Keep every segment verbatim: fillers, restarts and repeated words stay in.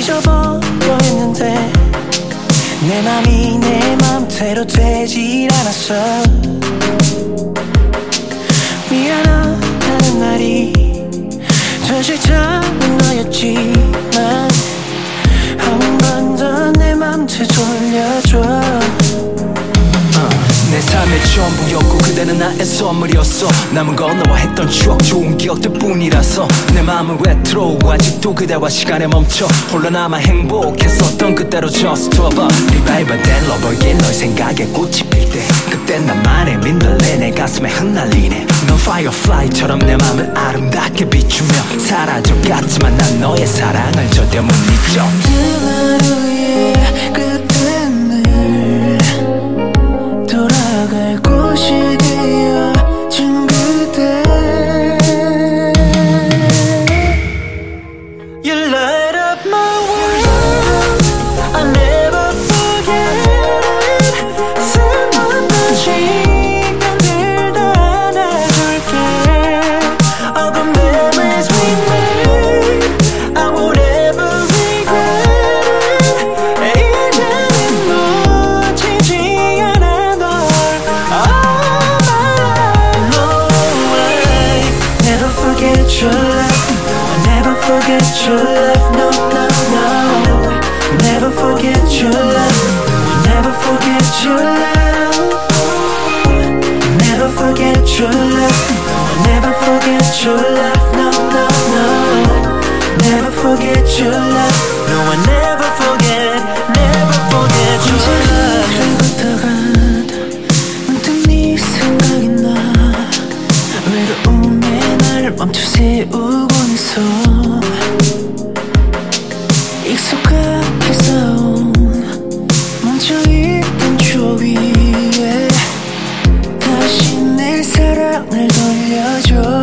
잊어버려 했는데 내 맘이 내 맘대로 되질 않았어. 미안하다는 말이 더 싫다는 너였지만 한 번 더 내 맘대 돌려줘. 내 삶의 전부였고 그대는 나의 선물이었어. 남은 건 너와 했던 추억 좋은 기억들 뿐이라서 내 마음은 레트로 아직도 그대와 시간에 멈춰 홀로 남아 행복했었던 그때로 just to love. 리바이벌 된 러버길 널 생각에 꽃이 필 때 그땐 나만의 민들레 내 가슴에 흩날리네. 넌 firefly처럼 내 맘을 아름답게 비추며 사라져갔지만 난 너의 사랑을 절대 못 잊어. 하루의 끝에는 돌아갈 곳이 되어준 그대. You light up my world, I'll never forget it. 수많은 시간들 다 안아줄게. All the memories we made, I won't ever regret it. 이제는 놓치지 않아 널 all my life. No, I never forget your love. I'll never forget your love. No, no, no. Never forget your love. Never forget your love. Never forget your love. Never forget your love. No, no, no. Never forget your love. No, I never forget. Never forget your love. 걷다가 문득 네 생각이 나. 외로움에 나를 멈춰 세우곤 있어. 익숙하게 쌓아온 멈춰있던 추억 위에 다시 내 사랑을 돌려줘.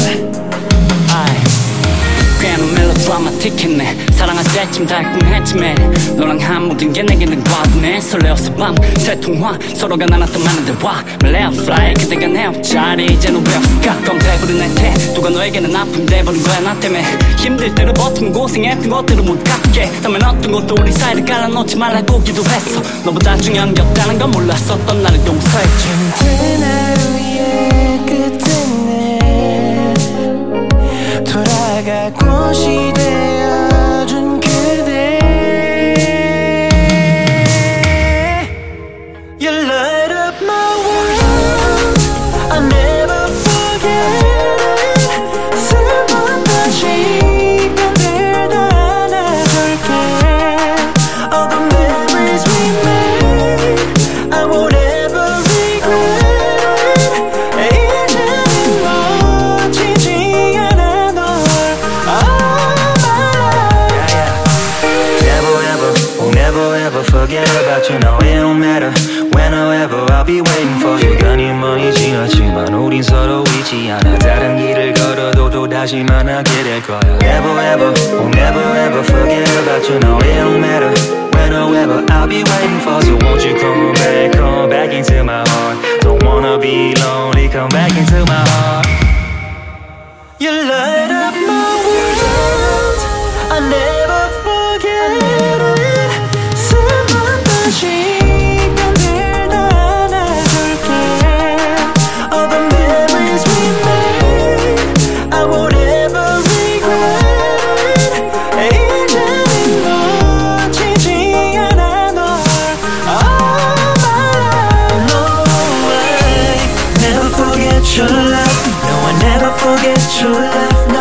꽤나 멜로드라마틱했네. 사랑할 때쯤 달콤했지 매일. 너랑 한 모든 게 내게는 과분해. 설레었어 밤새 통화 서로가 나눴던 많은 대화. 말레어 플라이 그대가 내 옆자리 이제는 왜 없을까. 껌 배부른 내 태도가 너에게는 아픔 돼버린 거야 나 때문에. 힘들 때를 버티면 고생했던 것들을 못 갚게. 다만 어떤 것도 우리 사이를 갈라놓지 말라고 기도했어. 너보다 중요한 게 없다는 건 몰랐었던 나를 용서해줘. 힘든 하루의 끝에는 돌아갈 곳이 되어준 그대. You light up my world, I'll never forget it. 수많은 시간들 다 안아줄게. All the memories we made, I won't ever regret it. 이제는 놓치지 않아 널 all my life. Never ever, will never ever forget about you. No, it don't matter when or ever, I'll be waiting for you. 시간이 지났지만 우린 서로 잊지 않아. 다른 길을 걸어도 또 다시 만나게 될 거야. Never ever, will never ever forget about you. No, it don't matter when or ever, I'll be waiting for you. So won't you come back, come back into my heart. Don't wanna be lonely, come back into my heart. You light up my world, I'll never forget it. 수많은 시간들 다 안아줄게. All the memories we made, I won't ever regret it. 이제는 놓치지 않아 널 all my life. No, I never forget your love. No, I never forget your love.